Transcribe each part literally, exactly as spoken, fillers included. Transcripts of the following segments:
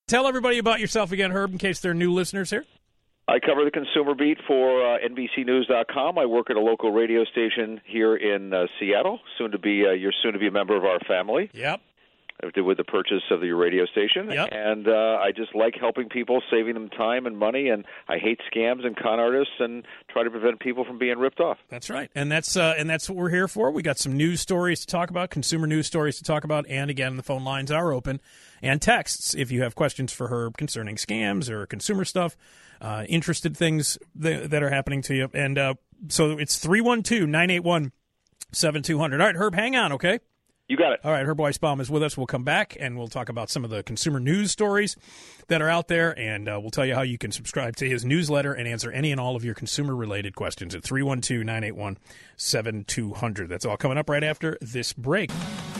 Tell everybody about yourself again, Herb, in case they're new listeners here. I cover the consumer beat for uh, N B C News dot com. I work at a local radio station here in uh, Seattle. Soon to be, uh, you're soon to be a member of our family. Yep. With the purchase of your radio station. Yep. And uh, I just like helping people, saving them time and money, and I hate scams and con artists and try to prevent people from being ripped off. That's right. And that's uh, and that's what we're here for. We got some news stories to talk about, consumer news stories to talk about, and again, the phone lines are open. And texts, if you have questions for Herb concerning scams or consumer stuff, uh, interested things that, that are happening to you. And uh, so it's three one two, nine eight one, seven two zero zero. All right, Herb, hang on, okay? You got it. All right, Herb Weisbaum is with us. We'll come back, and we'll talk about some of the consumer news stories that are out there, and uh, we'll tell you how you can subscribe to his newsletter and answer any and all of your consumer-related questions at three one two, nine eight one, seven two zero zero. That's all coming up right after this break.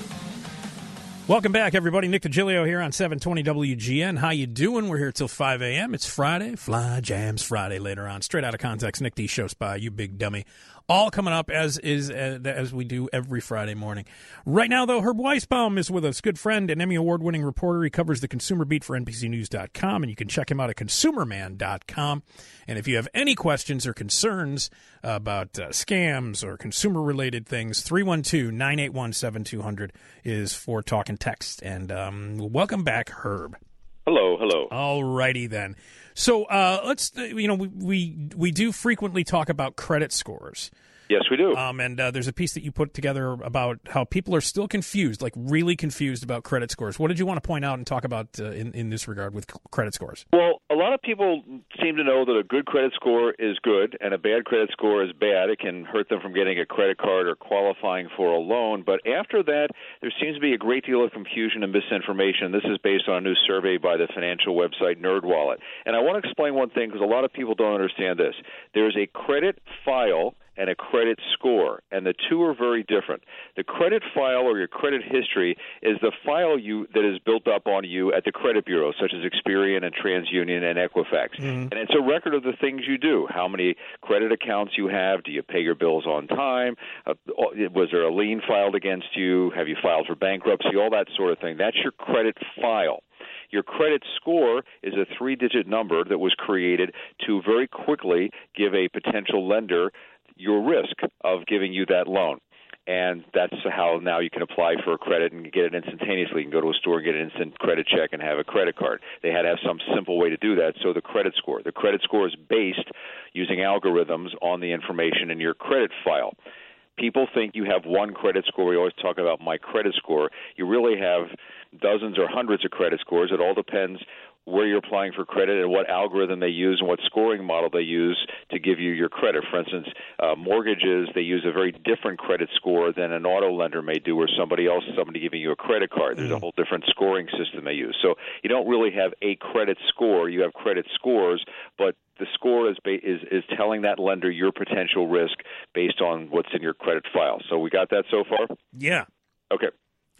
Welcome back, everybody. Nick DiGilio here on seven twenty W G N. How you doing? We're here till five a.m. It's Friday. Fly Jams Friday later on. Straight out of context, Nick D. Show Spy, you big dummy. All coming up as is uh, as we do every Friday morning. Right now, though, Herb Weisbaum is with us. Good friend and Emmy Award-winning reporter. He covers the consumer beat for N B C News dot com, and you can check him out at consumer man dot com. And if you have any questions or concerns about uh, scams or consumer-related things, three one two, nine eight one, seven two zero zero is for talk and text. And um, welcome back, Herb. Hello, hello. All righty then. So uh, let's, you know, we, we we do frequently talk about credit scores. Yes, we do. Um, and uh, there's a piece that you put together about how people are still confused, like really confused about credit scores. What did you want to point out and talk about uh, in, in this regard with credit scores? Well, a lot of people seem to know that a good credit score is good and a bad credit score is bad. It can hurt them from getting a credit card or qualifying for a loan. But after that, there seems to be a great deal of confusion and misinformation. This is based on a new survey by the financial website NerdWallet. And I want to explain one thing because a lot of people don't understand this. There's a credit file and a credit score, and the two are very different. The credit file or your credit history is the file you that is built up on you at the credit bureau, such as Experian and TransUnion and Equifax. Mm-hmm. And it's a record of the things you do, how many credit accounts you have, do you pay your bills on time, uh, was there a lien filed against you, have you filed for bankruptcy, all that sort of thing. That's your credit file. Your credit score is a three-digit number that was created to very quickly give a potential lender your risk of giving you that loan. And that's how now you can apply for a credit and get it instantaneously. You can go to a store and get an instant credit check and have a credit card. They had to have some simple way to do that. So the credit score. The credit score is based using algorithms on the information in your credit file. People think you have one credit score. We always talk about my credit score. You really have dozens or hundreds of credit scores. It all depends where you're applying for credit and what algorithm they use and what scoring model they use to give you your credit. For instance, uh, mortgages, they use a very different credit score than an auto lender may do or somebody else, somebody giving you a credit card. There's a whole different scoring system they use. So you don't really have a credit score. You have credit scores, but the score is, ba- is is telling that lender your potential risk based on what's in your credit file. So we got that so far? Yeah. Okay.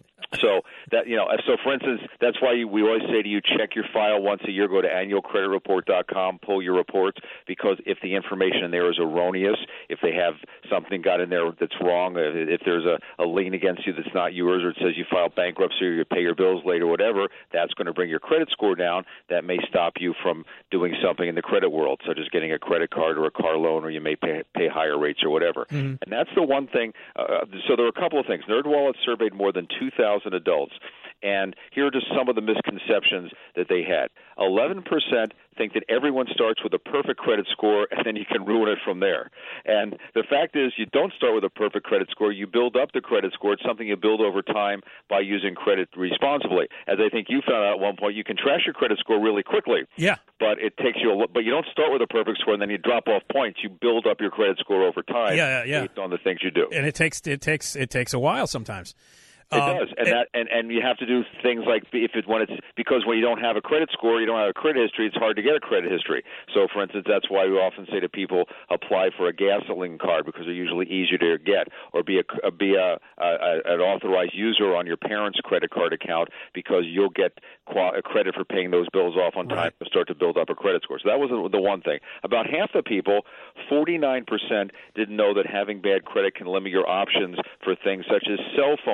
So that you know, so for instance, that's why you, we always say to you, check your file once a year. Go to annual credit report dot com, pull your reports, because if the information in there is erroneous, if they have something got in there that's wrong, if there's a, a lien against you that's not yours, or it says you filed bankruptcy or you pay your bills late or whatever, that's going to bring your credit score down. That may stop you from doing something in the credit world, such as getting a credit card or a car loan, or you may pay, pay higher rates or whatever. Mm-hmm. And that's the one thing. Uh, so there are a couple of things. NerdWallet surveyed more than two thousand adults, and here are just some of the misconceptions that they had. eleven percent think that everyone starts with a perfect credit score and then you can ruin it from there. And the fact is, you don't start with a perfect credit score. You build up the credit score. It's something you build over time by using credit responsibly. As I think you found out at one point, you can trash your credit score really quickly. Yeah. But it takes you a but you don't start with a perfect score and then you drop off points. You build up your credit score over time yeah, yeah, yeah. based on the things you do. And it takes it takes it takes a while sometimes. It um, does, and, and that and, and you have to do things like if it when it's because when you don't have a credit score, you don't have a credit history. It's hard to get a credit history. So, for instance, that's why we often say to people, apply for a gasoline card because they're usually easier to get, or be a be a, a an authorized user on your parents' credit card account because you'll get a credit for paying those bills off on time right. to start to build up a credit score. So that was the one thing. About half the people, forty-nine percent, didn't know that having bad credit can limit your options for things such as cell phone service.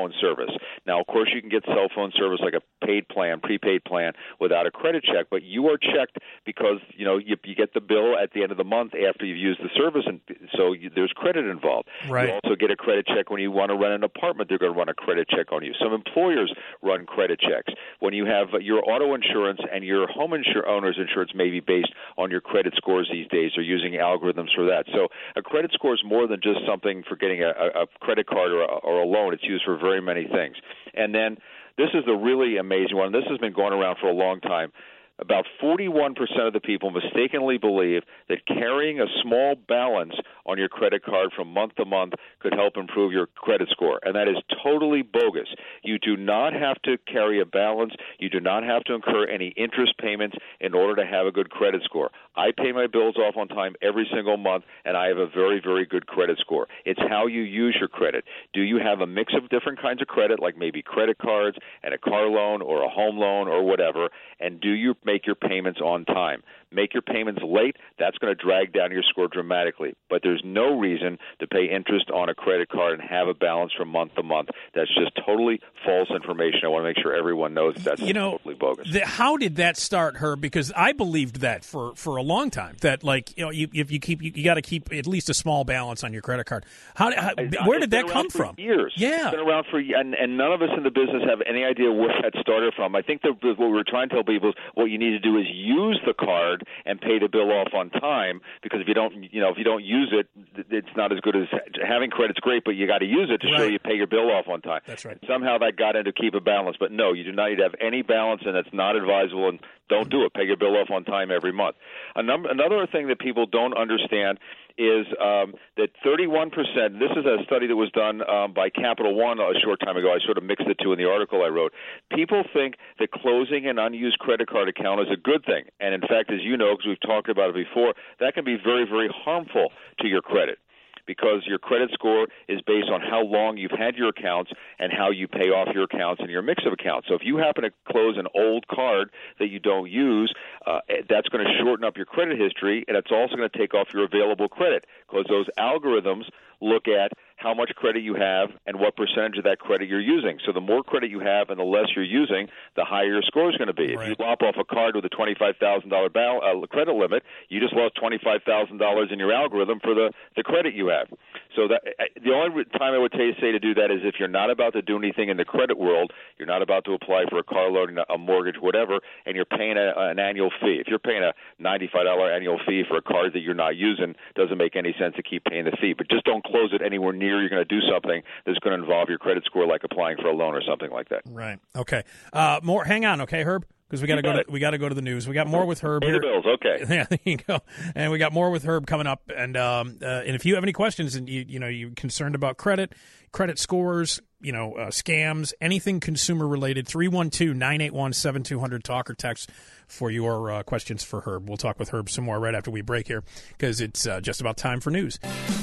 service. Now, of course, you can get cell phone service like a paid plan, prepaid plan, without a credit check, but you are checked because, you know, you, you get the bill at the end of the month after you've used the service, and so you, there's credit involved. Right. You also get a credit check when you want to rent an apartment. They're going to run a credit check on you. Some employers run credit checks. When you have your auto insurance and your home insur- owner's insurance may be based on your credit scores these days. They're using algorithms for that. So a credit score is more than just something for getting a, a credit card or a, or a loan. It's used for very many things. And then this is the really amazing one. This has been going around for a long time. About forty-one percent of the people mistakenly believe that carrying a small balance on your credit card from month to month could help improve your credit score, and that is totally bogus. You do not have to carry a balance. You do not have to incur any interest payments in order to have a good credit score. I pay my bills off on time every single month, and I have a very, very good credit score. It's how you use your credit. Do you have a mix of different kinds of credit, like maybe credit cards and a car loan or a home loan or whatever, and do you make your payments on time? Make your payments late, that's going to drag down your score dramatically. But there's no reason to pay interest on a credit card and have a balance from month to month. That's just totally false information. I want to make sure everyone knows that's you know, totally bogus. The, how did that start, Herb? Because I believed that for, for a long time, that, like, you know, you, if you keep, you, you got to keep at least a small balance on your credit card. How, how where did that come from? Years. Yeah. It's been around for and, and none of us in the business have any idea where that started from. I think that what we were trying to tell people is what you need to do is use the card and pay the bill off on time, because if you don't, you know, if you don't use it, it's not as good as having credit's great, but you got to use it to right. show you pay your bill off on time. That's right. Somehow that got into keep a balance, but no, you do not need to have any balance, and that's not advisable, and don't do it. Pay your bill off on time every month. A number, another thing that people don't understand is um, that thirty-one percent, this is a study that was done um, by Capital One a short time ago. I sort of mixed the two in the article I wrote. People think that closing an unused credit card account is a good thing. And in fact, as you know, because we've talked about it before, that can be very, very harmful to your credit, because your credit score is based on how long you've had your accounts and how you pay off your accounts and your mix of accounts. So if you happen to close an old card that you don't use, uh, that's going to shorten up your credit history, and it's also going to take off your available credit, because those algorithms look at how much credit you have and what percentage of that credit you're using. So the more credit you have and the less you're using, the higher your score is going to be. Right. If you lop off a card with a twenty-five thousand dollars bal- uh, credit limit, you just lost twenty-five thousand dollars in your algorithm for the, the credit you have. So that, the only time I would say to do that is if you're not about to do anything in the credit world, you're not about to apply for a car loan, a mortgage, whatever, and you're paying a, an annual fee. If you're paying a ninety-five dollars annual fee for a card that you're not using, it doesn't make any sense to keep paying the fee. But just don't close it anywhere near you're going to do something that's going to involve your credit score, like applying for a loan or something like that. Right. Okay. Uh, more. Hang on. Okay, Herb. Because we got to go. To, we got to go to the news. We got more with Herb Pay here. The bills, okay. Yeah, there you go. And we got more with Herb coming up. And um, uh, and if you have any questions and you you know you're concerned about credit, credit scores, you know, uh, scams, anything consumer related, three one two, nine eight one, seven two zero zero, talk or text for your uh, questions for Herb. We'll talk with Herb some more right after we break here, because it's uh, just about time for news.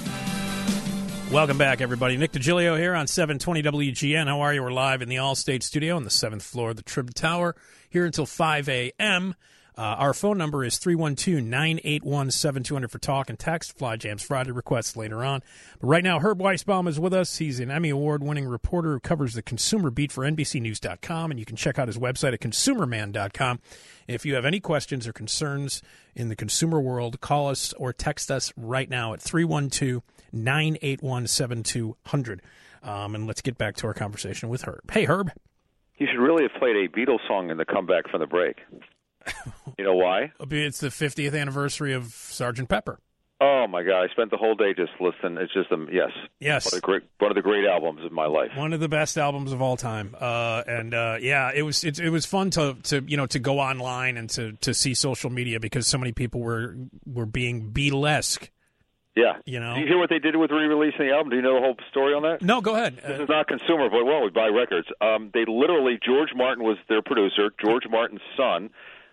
Welcome back, everybody. Nick DiGilio here on seven twenty W G N. How are you? We're live in the Allstate studio on the seventh floor of the Trib Tower, here until five a.m. Uh, our phone number is three one two, nine eight one, seven two zero zero for talk and text. Fly Jams Friday requests later on. But right now, Herb Weisbaum is with us. He's an Emmy Award-winning reporter who covers the consumer beat for N B C News dot com, and you can check out his website at consumer man dot com. If you have any questions or concerns in the consumer world, call us or text us right now at three one two, nine eight one, seven two zero zero. Um, and let's get back to our conversation with Herb. Hey, Herb. You should really have played a Beatles song in the comeback from the break. You know why? It's the fiftieth anniversary of Sergeant Pepper. Oh, my God. I spent the whole day just listening. It's just, um, yes. Yes. One of, the great, one of the great albums of my life. One of the best albums of all time. Uh, and, uh, yeah, it was it, it was fun to, to, you know, to go online and to, to see social media, because so many people were were being Beatlesque. Yeah. You know? Did you hear what they did with re-releasing the album? Do you know the whole story on that? No, go ahead. This uh, is not consumer, but, well, we buy records. Um, they literally, George Martin was their producer. George Martin's son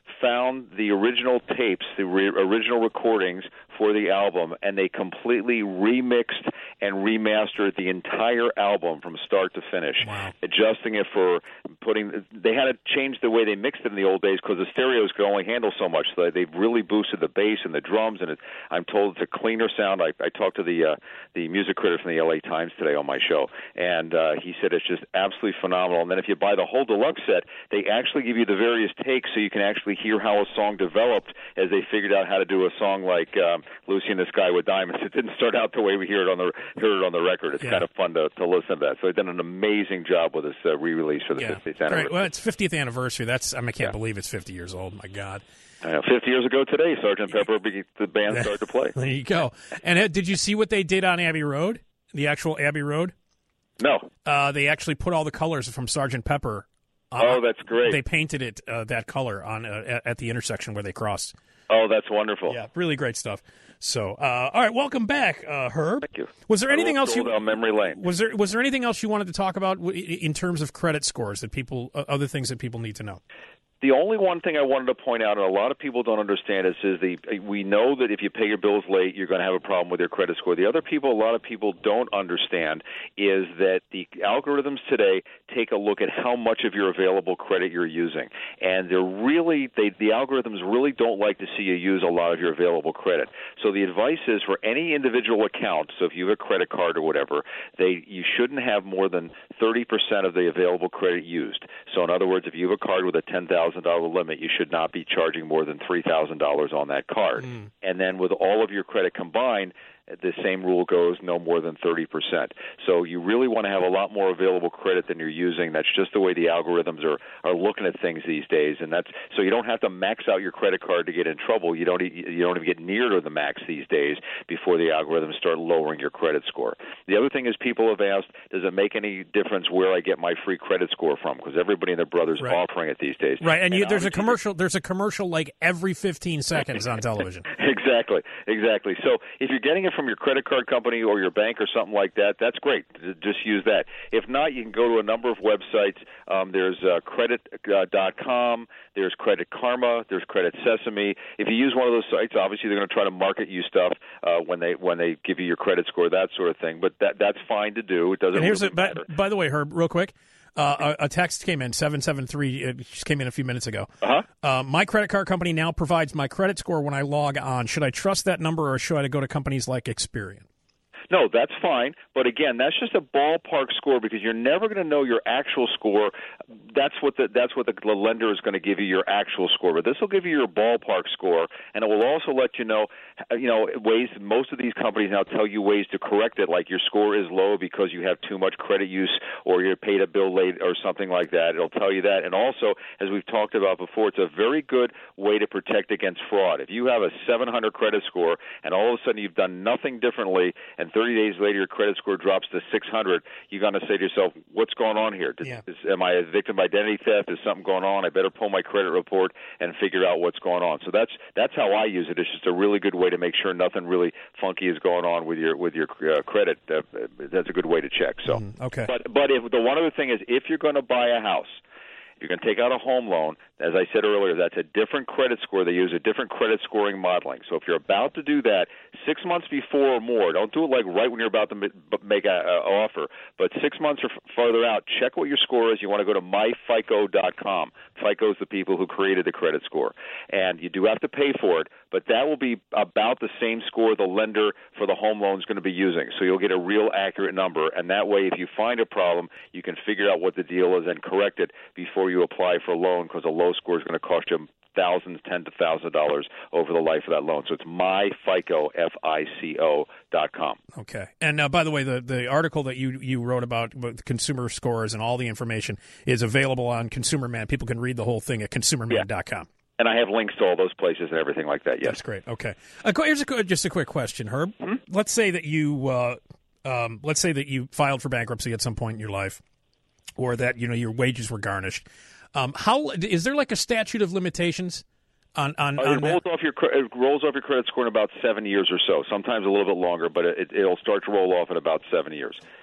found the original tapes, the re- original recordings for the album, and they completely remixed and remastered the entire album from start to finish, wow. adjusting it for putting. They had to change the way they mixed it in the old days because the stereos could only handle so much. So they've really boosted the bass and the drums, and it, I'm told it's a cleaner sound. I, I talked to the uh, the music critic from the L A Times today on my show, and uh, he said it's just absolutely phenomenal. And then if you buy the whole deluxe set, they actually give you the various takes so you can actually hear how a song developed as they figured out how to do a song like um, Lucy in the Sky with Diamonds. It didn't start out the way we hear it on the heard it on the record. It's yeah. kind of fun to, to listen to that. So they've done an amazing job with this uh, re-release for the yeah. fiftieth anniversary. Right. Well, it's fiftieth anniversary. That's I, mean, I can't yeah. believe it's fifty years old. My God. Uh, fifty years ago today, Sergeant Pepper, the band started to play. There you go. And uh, did you see what they did on Abbey Road, the actual Abbey Road? No. Uh, they actually put all the colors from Sergeant Pepper. Uh, oh, that's great. They painted it uh, that color on uh, at, at the intersection where they crossed. Oh, that's wonderful. Yeah, really great stuff. So, uh, all right, welcome back, uh, Herb. Thank you. Was there anything else you down memory lane? Was there was there anything else you wanted to talk about in terms of credit scores that people, uh, other things that people need to know? The only one thing I wanted to point out, and a lot of people don't understand, is, is the we know that if you pay your bills late, you're going to have a problem with your credit score. The other people, a lot of people don't understand, is that the algorithms today take a look at how much of your available credit you're using, and they're really they, the algorithms really don't like to see you use a lot of your available credit. So the advice is for any individual account. So if you have a credit card or whatever, they you shouldn't have more than thirty percent of the available credit used. So in other words, if you have a card with a ten thousand dollars limit, you should not be charging more than three thousand dollars on that card. Mm. And then with all of your credit combined, the same rule goes, no more than thirty percent. So you really want to have a lot more available credit than you're using. That's just the way the algorithms are, are looking at things these days. And that's so you don't have to max out your credit card to get in trouble. You don't you don't even get near to the max these days before the algorithms start lowering your credit score. The other thing is people have asked, does it make any difference where I get my free credit score from? Because everybody and their brother's right. offering it these days. Right, and, and you, there's a commercial. There's a commercial like every fifteen seconds on television. Exactly, exactly. So if you're getting it from your credit card company or your bank or something like that, that's great. Just use that. If not, you can go to a number of websites. Um, there's uh, credit dot com, there's Credit Karma, there's Credit Sesame. If you use one of those sites, obviously they're going to try to market you stuff uh, when they when they give you your credit score, that sort of thing. But that that's fine to do. It doesn't. And here's really a, by, matter. by the way, Herb, real quick. Uh, a, a text came in, seven seven three, it just came in a few minutes ago. Uh-huh. Uh, my credit card company now provides my credit score when I log on. Should I trust that number or should I go to companies like Experian? No, that's fine. But again, that's just a ballpark score because you're never going to know your actual score. That's what the that's what the, the lender is going to give you, your actual score. But this will give you your ballpark score, and it will also let you know, you know, ways. Most of these companies now tell you ways to correct it, like your score is low because you have too much credit use, or you paid a bill late, or something like that. It'll tell you that. And also, as we've talked about before, it's a very good way to protect against fraud. If you have a seven hundred credit score, and all of a sudden you've done nothing differently, and thirty days later your credit score drops to six hundred, you're going to say to yourself, what's going on here? Did, yeah. is, am I a victim of identity theft? Is something going on? I better pull my credit report and figure out what's going on. So that's that's how I use it. It's just a really good way to make sure nothing really funky is going on with your with your uh, credit. Uh, that's a good way to check. So, mm, okay. But but if the one other thing is, if you're going to buy a house, you're going to take out a home loan. As I said earlier, that's a different credit score. They use a different credit scoring modeling. So if you're about to do that, six months before or more, don't do it like right when you're about to make an offer, but six months or f- farther out, check what your score is. You want to go to my fico dot com. FICO is the people who created the credit score. And you do have to pay for it, but that will be about the same score the lender for the home loan is going to be using. So you'll get a real accurate number, and that way if you find a problem, you can figure out what the deal is and correct it before you apply for a loan, because a low score is going to cost you thousands, tens of thousands of dollars over the life of that loan. So it's myfico, F I C O, dot com. Okay. And uh, by the way, the, the article that you, you wrote about, about consumer scores and all the information is available on Consumer Man. People can read the whole thing at consumer man dot com. Yeah. And I have links to all those places and everything like that, yes. That's great. Okay. Uh, here's a, just a quick question, Herb. Hmm? Let's say that you uh, um, let's say that you filed for bankruptcy at some point in your life, or that, you know, your wages were garnished. Um, how is there like a statute of limitations on on? Uh, on it rolls off your it rolls off your credit score in about seven years or so. Sometimes a little bit longer, but it, it'll start to roll off in about seven years.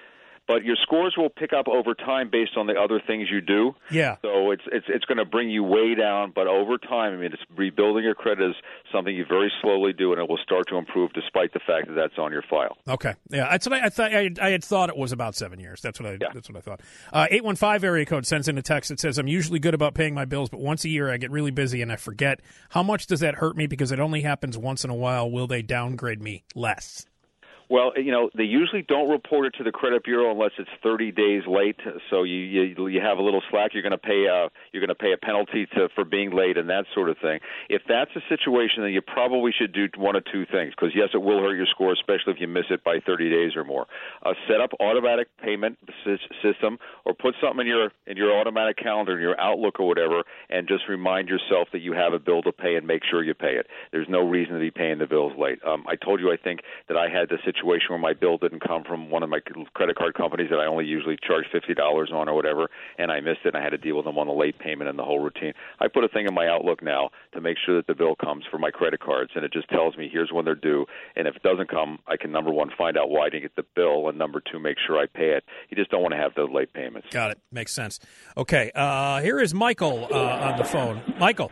but your scores will pick up over time based on the other things you do. Yeah. So it's it's it's going to bring you way down, but over time, I mean, it's rebuilding your credit is something you very slowly do, and it will start to improve despite the fact that that's on your file. Okay. Yeah, that's what I, I thought. I, I had thought it was about seven years. That's what I. Yeah. That's what I thought. Uh, eight one five area code sends in a text that says, "I'm usually good about paying my bills, but once a year I get really busy and I forget. How much does that hurt me? Because it only happens once in a while. Will they downgrade me less?" Well, you know, they usually don't report it to the credit bureau unless it's thirty days late. So you you, you have a little slack. You're going to pay a you're going to pay a penalty to for being late and that sort of thing. If that's a situation, then you probably should do one of two things. Because yes, it will hurt your score, especially if you miss it by thirty days or more. Uh, set up automatic payment system, or put something in your in your automatic calendar, in your Outlook or whatever, and just remind yourself that you have a bill to pay and make sure you pay it. There's no reason to be paying the bills late. Um, I told you, I think that I had the situation. situation where my bill didn't come from one of my credit card companies that I only usually charge fifty dollars on or whatever, and I missed it, and I had to deal with them on the late payment and the whole routine. I put a thing in my Outlook now to make sure that the bill comes for my credit cards, and it just tells me here's when they're due, and if it doesn't come, I can, number one, find out why I didn't get the bill, and number two, make sure I pay it. You just don't want to have those late payments. Got it. Makes sense. Okay, uh, here is Michael uh, on the phone. Michael.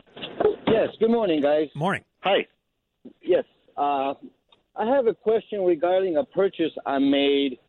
Yes, good morning, guys. Morning. Hi. Yes, uh, I have a question regarding a purchase I made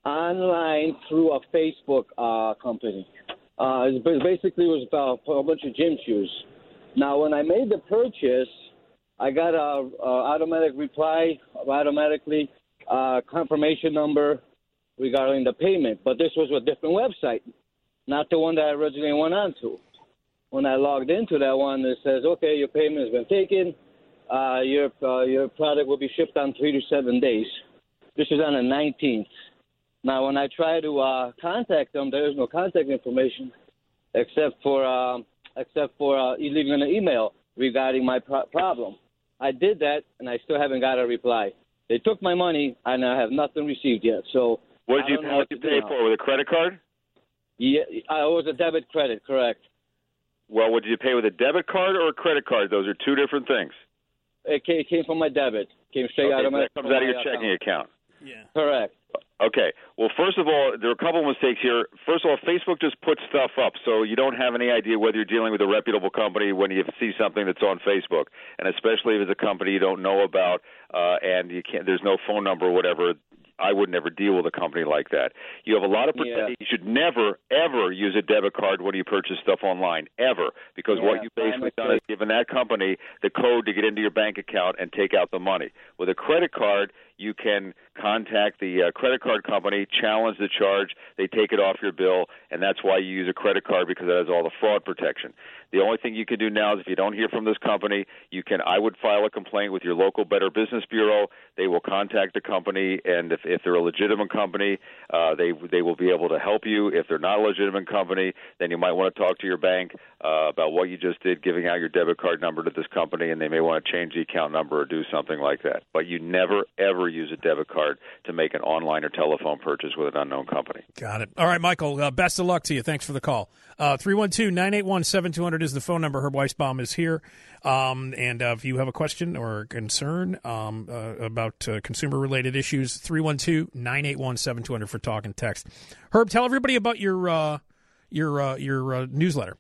online through a Facebook uh, company. Uh, it basically was about a bunch of gym shoes. Now, when I made the purchase, I got a, a automatic reply, automatically uh, confirmation number regarding the payment, but this was a different website, not the one that I originally went on to. When I logged into that one, it says, okay, your payment has been taken. Uh, your uh, your product will be shipped on three to seven days. This is on the nineteenth. Now, when I try to uh, contact them, there is no contact information except for uh, except for uh, leaving an email regarding my pro- problem. I did that, and I still haven't got a reply. They took my money, and I have nothing received yet. So, what did you, what did you pay for? With a credit card? Yeah, it was a debit credit, correct. Well, what did you pay with a debit card or a credit card? Those are two different things. It came, it came from my debit. Came straight okay, out of my. That comes out of your checking account. Yeah. Correct. Okay. Well, first of all, there are a couple of mistakes here. First of all, Facebook just puts stuff up, so you don't have any idea whether you're dealing with a reputable company when you see something that's on Facebook, and especially if it's a company you don't know about, uh, and you can't. There's no phone number or whatever. I would never deal with a company like that. You have a lot of protection. Yeah. You should never, ever use a debit card when you purchase stuff online, ever, because yeah, what you've basically done is given that company the code to get into your bank account and take out the money. With a credit card, you can contact the uh, credit card company, challenge the charge, they take it off your bill, and that's why you use a credit card, because it has all the fraud protection. The only thing you can do now is if you don't hear from this company, you can. I would file a complaint with your local Better Business Bureau. They will contact the company, and if, if they're a legitimate company, uh, they they will be able to help you. If they're not a legitimate company, then you might want to talk to your bank uh, about what you just did, giving out your debit card number to this company, and they may want to change the account number or do something like that. But you never, ever use a debit card to make an online or telephone purchase with an unknown company. Got it. All right, Michael, uh, best of luck to you. Thanks for the call. Uh, three one two, nine eight one, seven two zero zero is the phone number. Herb Weisbaum is here. Um, and uh, if you have a question or a concern um, uh, about uh, consumer-related issues, three one two, nine eight one, seven two zero zero for talk and text. Herb, tell everybody about your uh, your uh, your uh, newsletter.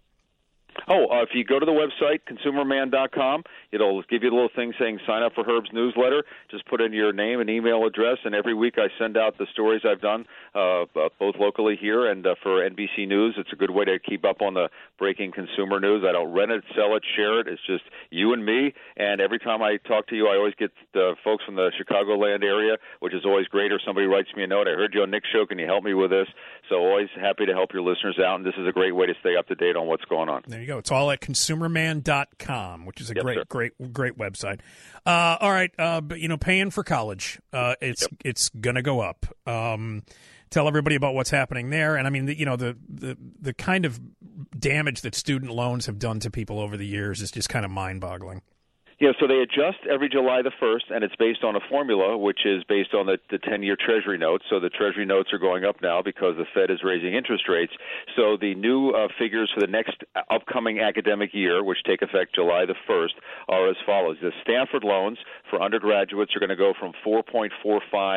Oh, uh, if you go to the website, consumer man dot com, it'll give you a little thing saying sign up for Herb's newsletter. Just put in your name and email address, and every week I send out the stories I've done, uh, both locally here and uh, for N B C News. It's a good way to keep up on the breaking consumer news. I don't rent it, sell it, share it. It's just you and me, and every time I talk to you, I always get the folks from the Chicagoland area, which is always great, or somebody writes me a note. I heard you on Nick's show. Can you help me with this? So always happy to help your listeners out, and this is a great way to stay up to date on what's going on. There you go. It's all at consumer man dot com, which is a yes, great, sir. great, great website. Uh, all right, uh, but you know, paying for college, uh, it's yep. it's gonna go up. Um, tell everybody about what's happening there, and I mean, the, you know, the, the the kind of damage that student loans have done to people over the years is just kind of mind-boggling. Yeah, so they adjust every July the first, and it's based on a formula, which is based on the, the ten-year Treasury notes. So the Treasury notes are going up now because the Fed is raising interest rates. So the new uh, figures for the next upcoming academic year, which take effect July the first, are as follows. The Stanford loans for undergraduates are going to go from four point four five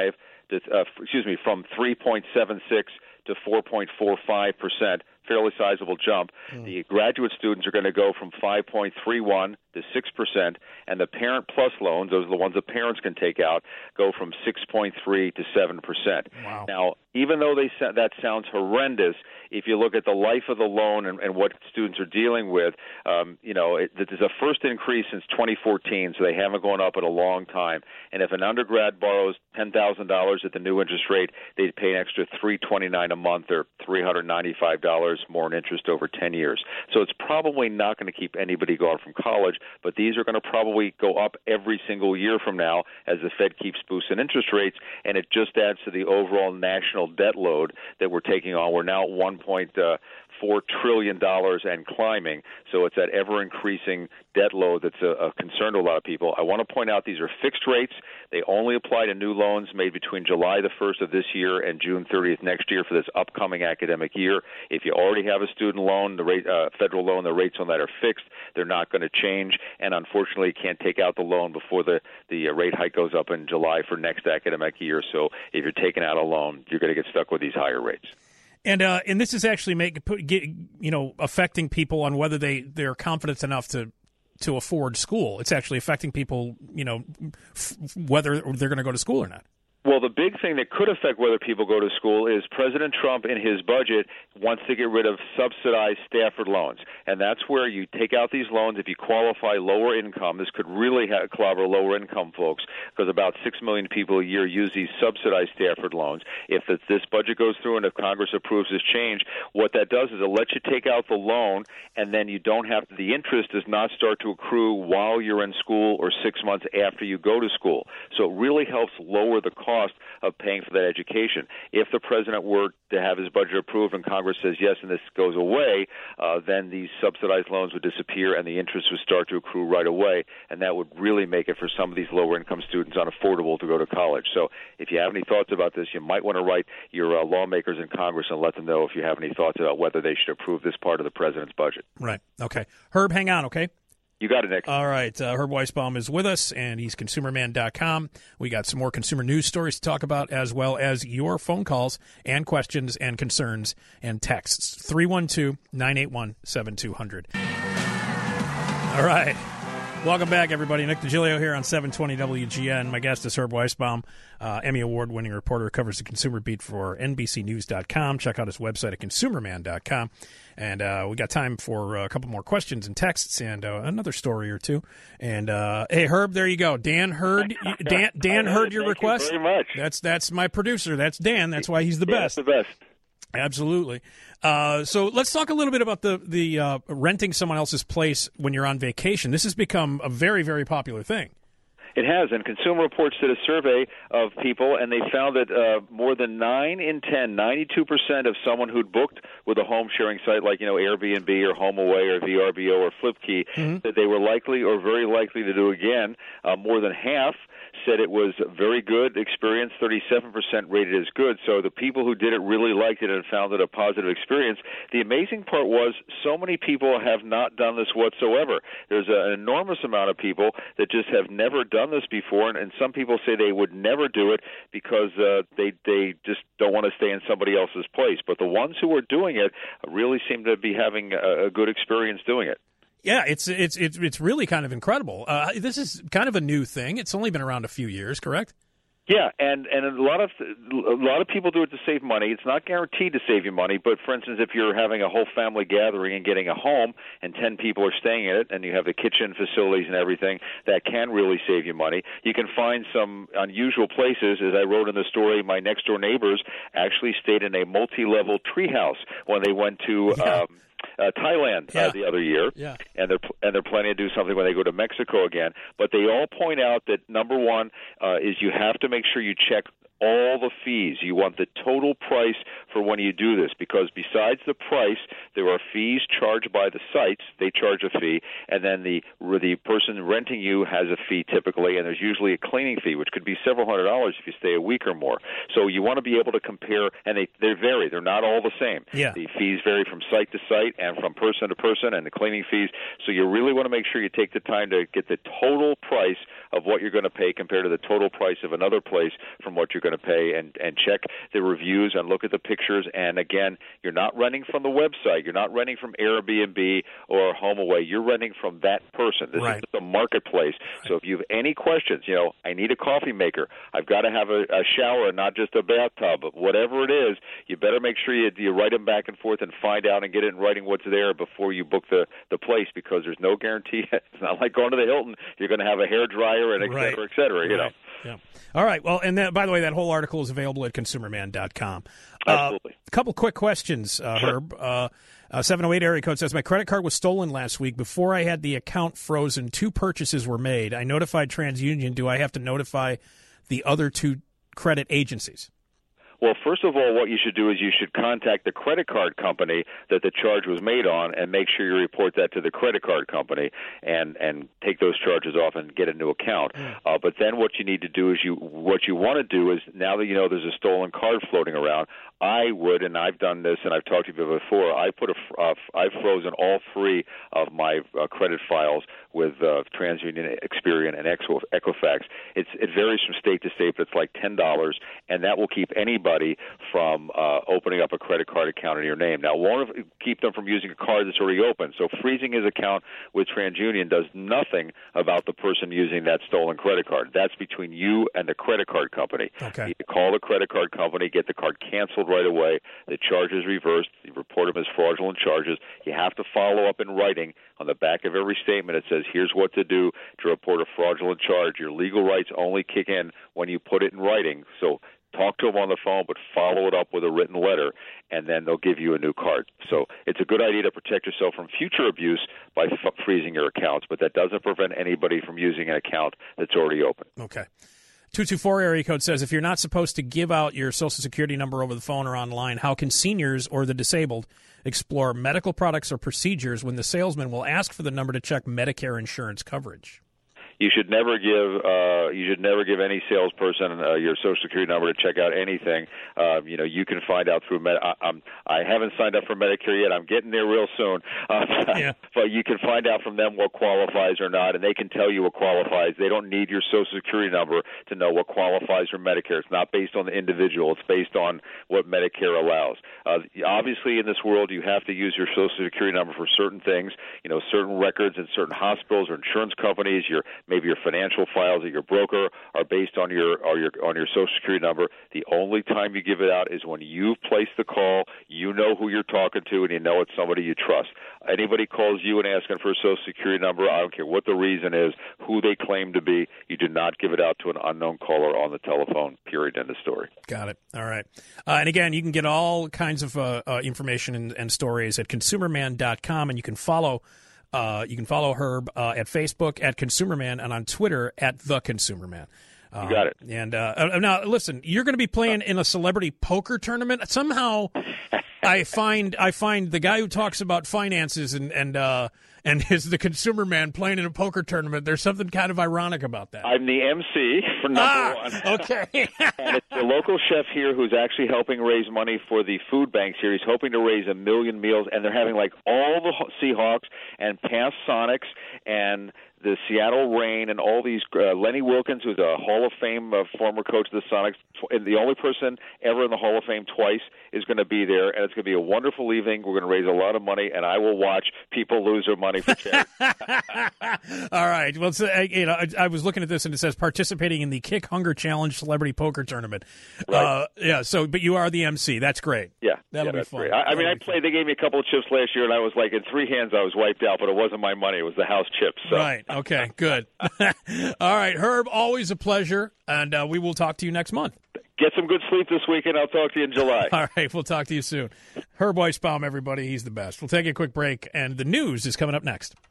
to uh, excuse me from three point seven six to four point four five percent. Fairly sizable jump. Mm. The graduate students are going to go from five point three one to six percent, and the Parent Plus loans, those are the ones that parents can take out, go from six point three to seven percent. Wow. Now, even though they that sounds horrendous, if you look at the life of the loan and, and what students are dealing with, um, you know, it, this is a first increase since twenty fourteen, so they haven't gone up in a long time. And if an undergrad borrows ten thousand dollars at the new interest rate, they'd pay an extra three hundred twenty-nine dollars a month, or three hundred ninety-five dollars more in interest over ten years. So it's probably not going to keep anybody going from college, but these are going to probably go up every single year from now as the Fed keeps boosting interest rates, and it just adds to the overall national debt load that we're taking on. We're now at one point four trillion dollars and climbing, so it's that ever-increasing debt load that's a, a concern to a lot of people. I want to point out these are fixed rates. They only apply to new loans made between July the first of this year and June thirtieth next year for this upcoming academic year. If you already have a student loan, the rate, uh, federal loan, the rates on that are fixed. They're not going to change, and unfortunately, you can't take out the loan before the, the rate hike goes up in July for next academic year. So if you're taking out a loan, you're going to get stuck with these higher rates. And uh, and this is actually make put, get, you know affecting people on whether they they're confident enough to to afford school. It's actually affecting people, you know, f- whether they're going to go to school or not. Well, the big thing that could affect whether people go to school is President Trump in his budget wants to get rid of subsidized Stafford loans. And that's where you take out these loans if you qualify lower income. This could really have, clobber lower income folks, because about six million people a year use these subsidized Stafford loans. If this budget goes through and if Congress approves this change, what that does is it lets you take out the loan, and then you don't have to, the interest does not start to accrue while you're in school or six months after you go to school. So it really helps lower the cost of paying for that education. If the president were to have his budget approved and Congress says yes and this goes away, uh, then these subsidized loans would disappear and the interest would start to accrue right away, and that would really make it for some of these lower-income students unaffordable to go to college. So if you have any thoughts about this, you might want to write your uh, lawmakers in Congress and let them know if you have any thoughts about whether they should approve this part of the president's budget. Right. Okay. Herb, hang on, okay? You got it, Nick. All right. Uh, Herb Weisbaum is with us, and he's consumer man dot com. We got some more consumer news stories to talk about, as well as your phone calls and questions and concerns and texts. three one two, nine eight one, seven two zero zero. All right. Welcome back, everybody. Nick DiGilio here on seven twenty W G N. My guest is Herb Weisbaum, uh, Emmy Award-winning reporter who covers the consumer beat for N B C News dot com. Check out his website at consumer man dot com. And uh, we got time for uh, a couple more questions and texts and uh, another story or two. And uh, hey, Herb, there you go. Dan heard Dan. Dan heard your Thank request. You very much. That's that's my producer. That's Dan. That's why he's the yeah, best. The best. Absolutely. Uh, so let's talk a little bit about the the uh, renting someone else's place when you're on vacation. This has become a very, very popular thing. It has, and Consumer Reports did a survey of people, and they found that uh, more than nine in ten, ninety-two percent of someone who'd booked with a home-sharing site like, you know, Airbnb or HomeAway or V R B O or FlipKey, mm-hmm. that they were likely or very likely to do again. Uh, more than half said it was a very good experience. thirty-seven percent rated as good. So the people who did it really liked it and found it a positive experience. The amazing part was so many people have not done this whatsoever. There's an enormous amount of people that just have never done this before, and, and some people say they would never do it because uh, they they just don't want to stay in somebody else's place. But the ones who are doing it really seem to be having a, a good experience doing it. Yeah, it's it's it's it's really kind of incredible. Uh, this is kind of a new thing. It's only been around a few years, correct? Yeah, and and a lot of a lot of people do it to save money. It's not guaranteed to save you money, but for instance, if you're having a whole family gathering and getting a home and ten people are staying in it, and you have the kitchen facilities and everything, that can really save you money. You can find some unusual places. As I wrote in the story, my next door neighbors actually stayed in a multi-level treehouse when they went to. Yeah. Um, Uh, Thailand yeah. uh, the other year, yeah. and they're and they're planning to do something when they go to Mexico again. But they all point out that number one uh, is you have to make sure you check all the fees. You want the total price for when you do this, because besides the price, there are fees charged by the sites. They charge a fee, and then the the person renting you has a fee typically, and there's usually a cleaning fee, which could be several hundred dollars if you stay a week or more. So you want to be able to compare, and they, they vary. They're not all the same. Yeah. The fees vary from site to site and from person to person, and the cleaning fees. So you really want to make sure you take the time to get the total price of what you're going to pay compared to the total price of another place from what you're going going to pay, and, and check the reviews and look at the pictures. And again, you're not renting from the website. You're not renting from Airbnb or HomeAway. You're renting from that person. This right. is the marketplace. Right. So if you have any questions, you know, I need a coffee maker. I've got to have a, a shower and not just a bathtub. Whatever it is, you better make sure you, you write them back and forth and find out and get it in writing what's there before you book the, the place, because there's no guarantee. It's not like going to the Hilton. You're going to have a hair dryer and et cetera, right. et cetera, you right. know. Yeah. All right. Well, and that, by the way, that whole article is available at consumer man dot com. Absolutely. A uh, couple quick questions, uh, sure. Herb. Uh, uh, seven oh eight area code says, my credit card was stolen last week. Before I had the account frozen, two purchases were made. I notified TransUnion. Do I have to notify the other two credit agencies? Well, first of all, what you should do is you should contact the credit card company that the charge was made on and make sure you report that to the credit card company and, and take those charges off and get a new account. Mm. Uh, but then what you need to do is you what you want to do is, now that you know there's a stolen card floating around, I would, and I've done this and I've talked to you before, I put a, uh, I've frozen all three of my uh, credit files with uh, TransUnion, Experian, and Equifax. It's, it varies from state to state, but it's like ten dollars, and that will keep anybody from uh, opening up a credit card account in your name. Now, it won't keep them from using a card that's already open. So freezing his account with TransUnion does nothing about the person using that stolen credit card. That's between you and the credit card company. Okay. You call the credit card company, get the card canceled right away. The charge is reversed. You report them as fraudulent charges. You have to follow up in writing. On the back of every statement, it says, here's what to do to report a fraudulent charge. Your legal rights only kick in when you put it in writing. So talk to them on the phone, but follow it up with a written letter, and then they'll give you a new card. So it's a good idea to protect yourself from future abuse by f- freezing your accounts, but that doesn't prevent anybody from using an account that's already open. Okay. two two four area code says, if you're not supposed to give out your Social Security number over the phone or online, how can seniors or the disabled explore medical products or procedures when the salesman will ask for the number to check Medicare insurance coverage? You should never give uh, you should never give any salesperson uh, your Social Security number to check out anything. Uh, you know, you can find out through. Med- I, I'm, I haven't signed up for Medicare yet. I'm getting there real soon. Uh, yeah. But you can find out from them what qualifies or not, and they can tell you what qualifies. They don't need your Social Security number to know what qualifies for Medicare. It's not based on the individual. It's based on what Medicare allows. Uh, obviously, in this world, you have to use your Social Security number for certain things. You know, certain records in certain hospitals or insurance companies. Your Maybe your financial files at your broker are based on your, or your on your Social Security number. The only time you give it out is when you've placed the call, you know who you're talking to, and you know it's somebody you trust. Anybody calls you and asking for a Social Security number, I don't care what the reason is, who they claim to be, you do not give it out to an unknown caller on the telephone, period, end of story. Got it. All right. Uh, and again, you can get all kinds of uh, uh, information and, and stories at consumer man dot com, and you can follow Uh, you can follow Herb uh, at Facebook at ConsumerMan and on Twitter at The ConsumerMan. Um, you got it. And uh, now, listen, you're going to be playing in a celebrity poker tournament. Somehow, I find I find the guy who talks about finances and and uh, and is the consumer man playing in a poker tournament. There's something kind of ironic about that. I'm the M C for number ah, one. Okay. And it's the local chef here who's actually helping raise money for the food banks here. He's hoping to raise a million meals, and they're having like all the Seahawks and past Sonics and the Seattle Reign and all these, uh, Lenny Wilkins, who's a Hall of Fame uh, former coach of the Sonics, and the only person ever in the Hall of Fame twice, is going to be there, and it's going to be a wonderful evening. We're going to raise a lot of money, and I will watch people lose their money for charity. All right. Well, so, uh, you know, I, I was looking at this, and it says participating in the Kick Hunger Challenge Celebrity Poker Tournament. Right. Uh, yeah. So, but you are the M C. That's great. Yeah, that'll yeah, be that's fun. Great. I, I mean, I played. They gave me a couple of chips last year, and I was like, in three hands, I was wiped out. But it wasn't my money; it was the house chips. So. Right. Okay. Good. All right, Herb. Always a pleasure, and uh, we will talk to you next month. Get some good sleep this weekend. I'll talk to you in July. All right, we'll talk to you soon. Herb Weisbaum, everybody. He's the best. We'll take a quick break, and the news is coming up next.